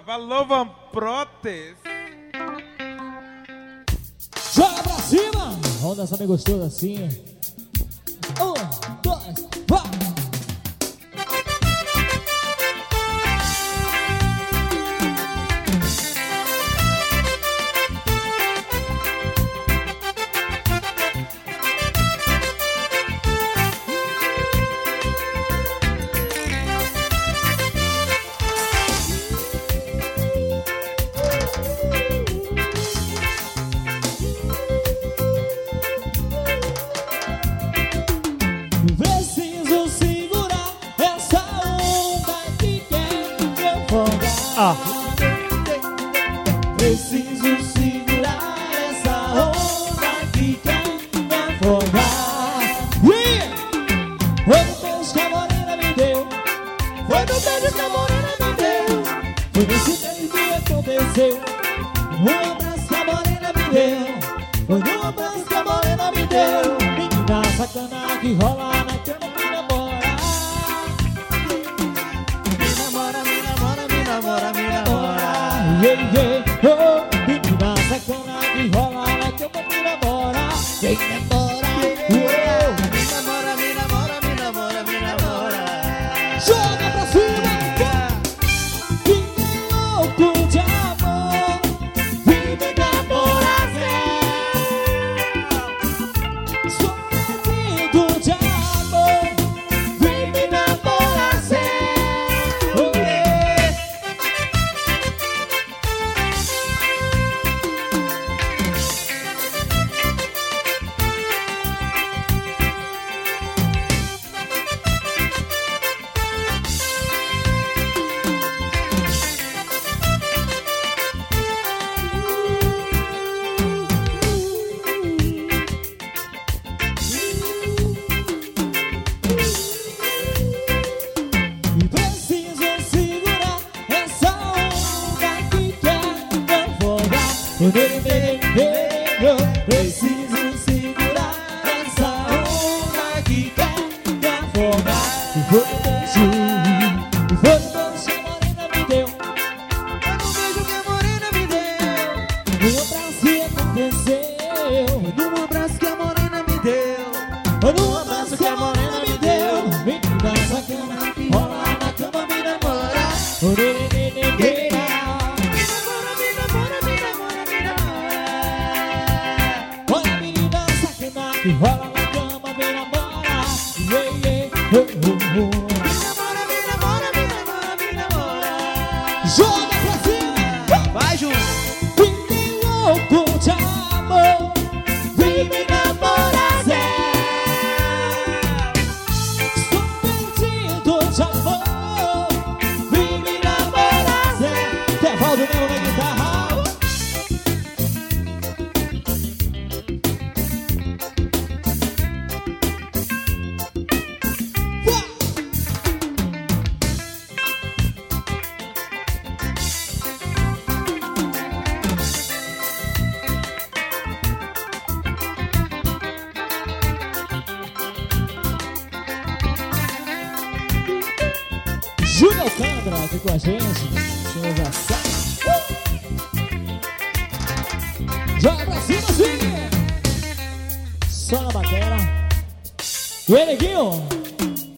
Alô, Vamprotes. Joga pra cima. Vamos dançar bem gostoso assim. 1, 2, vai. Preciso segurar essa onda que quer me afogar. Preciso segurar essa onda que quer me afogar. Foi no beijo que a morena me deu. Foi no beijo que a morena me deu. Foi nesse beijo que aconteceu. No abraço que a morena me deu. Foi no abraço que a morena me deu. Menina sacana que rola na cama me namora. Me namora, me namora, me namora, me namora. Yeah, yeah, oh. Menina sacana que rola na cama me namora. Vem namora, yeah. Me namora, me namora, me namora, me namora. Joga pra cima, fique louco de amor. Vem me namorar, sou perdido de amor. Vem me namorar, oh, yeah. Preciso segurar essa onda que quer me afogar. Preciso segurar essa onda que quer me afogar. Se for um beijo, se for um beijo que a morena me deu. Foi no beijo que a morena me deu. No abraço que aconteceu. No abraço que a morena me deu. Foi no abraço que a morena me deu. Menina sacana que rola na cama me namora. Me namora, me namora, me namora, me namora. Olha a menina sacana que rola na cama me namora. Yeah, yeah, oh, oh, oh. Me namora, me namora, me namora, me namora. Joga pra cima. Vai, Ju. Fique louco de amor. Vem me namorar, Zé. Estou perdido de amor. Vem me namorar, Zé. Tevaldo mesmo na guitarra. Júnior Candra aqui com a gente. Senhor já sabe. Joga pra cima, sim. Só na batera. E aí, Neguinho?